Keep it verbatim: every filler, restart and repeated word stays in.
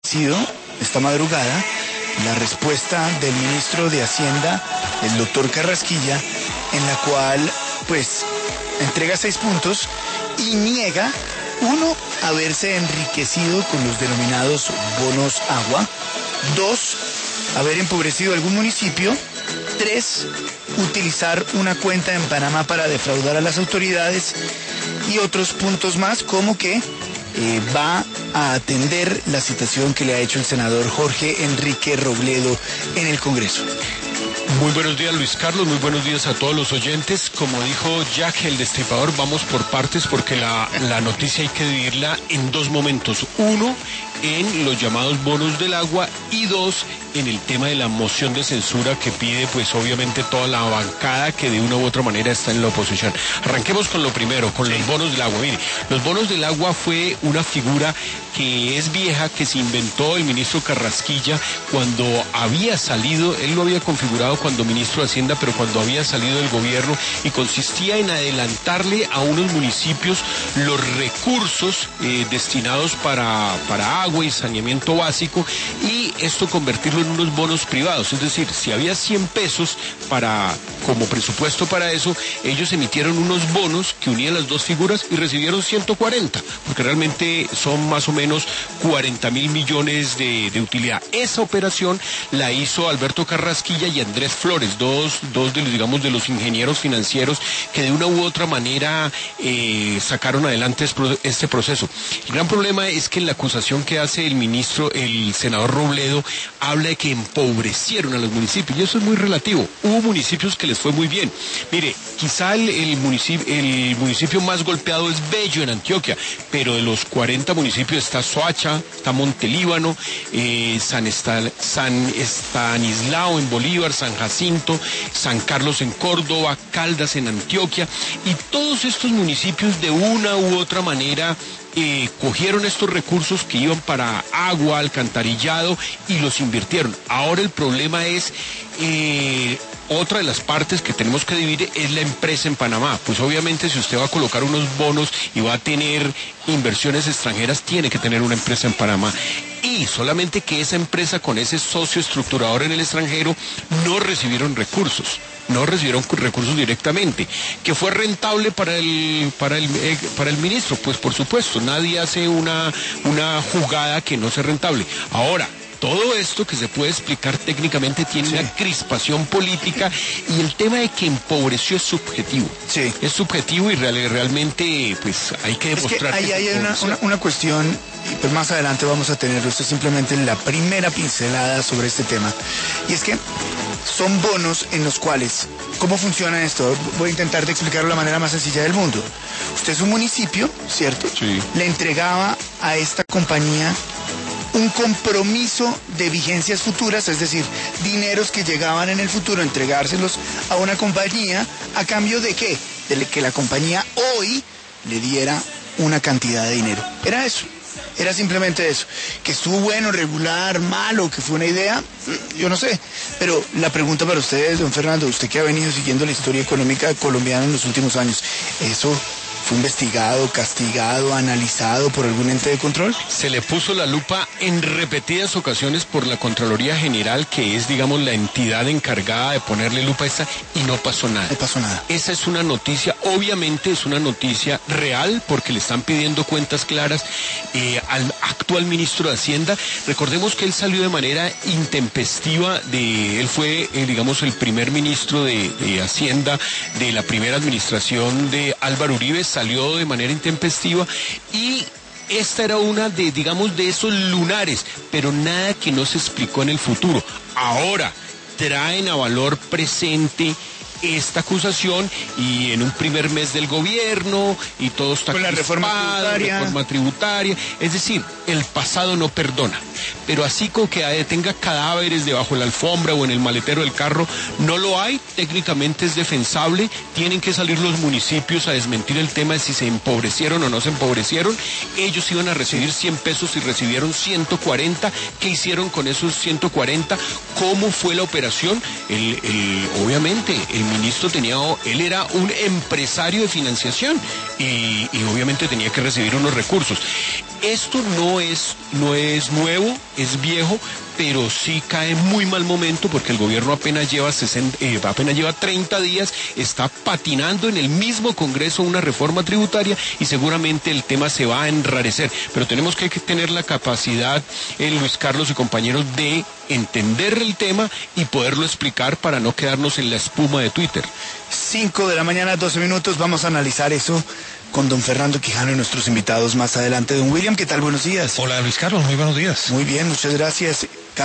sido esta madrugada la respuesta del ministro de Hacienda, el doctor Carrasquilla, en la cual pues entrega seis puntos y niega, uno, haberse enriquecido con los denominados bonos agua; dos, haber empobrecido algún municipio; tres, utilizar una cuenta en Panamá para defraudar a las autoridades; y otros puntos más, como que eh, va a atender la citación que le ha hecho el senador Jorge Enrique Robledo en el Congreso. Muy buenos días, Luis Carlos, muy buenos días a todos los oyentes. Como dijo Jack el Destripador, vamos por partes porque la, la noticia hay que dividirla en dos momentos. Uno, en los llamados bonos del agua, y dos, en el tema de la moción de censura que pide pues obviamente toda la bancada que de una u otra manera está en la oposición. Arranquemos con lo primero, con los bonos del agua. Mire, los bonos del agua fue una figura que es vieja, que se inventó el ministro Carrasquilla cuando había salido, él lo había configurado cuando ministro de Hacienda, pero cuando había salido del gobierno, y consistía en adelantarle a unos municipios los recursos eh, destinados para, para agua y saneamiento básico, y esto convertirlo en unos bonos privados. Es decir, si había cien pesos para, como presupuesto para eso, ellos emitieron unos bonos que unían las dos figuras y recibieron ciento cuarenta, porque realmente son más o menos cuarenta mil millones de, de utilidad. Esa operación la hizo Alberto Carrasquilla y Andrés Flores, dos, dos de los, digamos, de los ingenieros financieros que de una u otra manera eh, sacaron adelante este proceso. El gran problema es que en la acusación que hace el ministro, el senador Robledo, habla de que empobrecieron a los municipios, y eso es muy relativo. Hubo municipios que les fue muy bien. Mire, quizá el, el, municipio, el municipio más golpeado es Bello, en Antioquia, pero de los cuarenta municipios está Soacha, está Montelíbano, eh, San, Estal, San Estanislao en Bolívar, San Jacinto, San Carlos en Córdoba, Caldas en Antioquia, y todos estos municipios de una u otra manera Eh, cogieron estos recursos que iban para agua, alcantarillado, y los invirtieron. Ahora el problema es, eh, otra de las partes que tenemos que dividir es la empresa en Panamá. Pues obviamente si usted va a colocar unos bonos y va a tener inversiones extranjeras, tiene que tener una empresa en Panamá. Y solamente que esa empresa con ese socio estructurador en el extranjero no recibieron recursos. No recibieron recursos directamente. ¿Que fue rentable para el para el eh, para el ministro? Pues por supuesto, nadie hace una una jugada que no sea rentable. Ahora, todo esto que se puede explicar técnicamente tiene sí. una crispación política, y el tema de que empobreció es subjetivo. Sí. Es subjetivo y real, realmente pues hay que demostrar. Es que ahí hay una, una, una cuestión, y pues más adelante vamos a tenerlo. Esto es simplemente la primera pincelada sobre este tema. Y es que son bonos en los cuales, ¿cómo funciona esto? Voy a intentar de explicarlo de la manera más sencilla del mundo. Usted es un municipio, ¿cierto? Sí. Le entregaba a esta compañía un compromiso de vigencias futuras, es decir, dineros que llegaban en el futuro, entregárselos a una compañía, ¿a cambio de qué? De que la compañía hoy le diera una cantidad de dinero. Era eso. Era simplemente eso. Que estuvo bueno, regular, malo, que fue una idea, yo no sé. Pero la pregunta para ustedes, don Fernando, usted que ha venido siguiendo la historia económica colombiana en los últimos años, ¿eso fue investigado, castigado, analizado por algún ente de control? Se le puso la lupa en repetidas ocasiones por la Contraloría General, que es, digamos, la entidad encargada de ponerle lupa a esta, y no pasó nada. No pasó nada. Esa es una noticia, obviamente es una noticia real, porque le están pidiendo cuentas claras eh, al actual ministro de Hacienda. Recordemos que él salió de manera intempestiva, de, él fue, eh, digamos, el primer ministro de, de Hacienda de la primera administración de Álvaro Uribe, salió de manera intempestiva, y esta era una de, digamos, de esos lunares, pero nada que no se explicó en el futuro. Ahora traen a valor presente esta acusación, y en un primer mes del gobierno, y todo está con la reforma tributaria. reforma tributaria, es decir, el pasado no perdona, pero así como que tenga cadáveres debajo de la alfombra o en el maletero del carro, no lo hay. Técnicamente es defensable, tienen que salir los municipios a desmentir el tema de si se empobrecieron o no se empobrecieron. Ellos iban a recibir cien pesos y recibieron ciento cuarenta, ¿qué hicieron con esos ciento cuarenta? ¿Cómo fue la operación? El, el, obviamente, el ministro tenía, él era un empresario de financiación y, y obviamente tenía que recibir unos recursos. Esto no es, no es nuevo, es viejo, pero sí cae en muy mal momento porque el gobierno apenas lleva sesenta, eh, apenas lleva treinta días, está patinando en el mismo Congreso una reforma tributaria y seguramente el tema se va a enrarecer. Pero tenemos que tener la capacidad, eh, Luis Carlos y compañeros, de entender el tema y poderlo explicar para no quedarnos en la espuma de Twitter. cinco de la mañana, doce minutos, vamos a analizar eso con don Fernando Quijano y nuestros invitados más adelante. Don William, ¿qué tal? Buenos días. Hola Luis Carlos, muy buenos días. Muy bien, muchas gracias.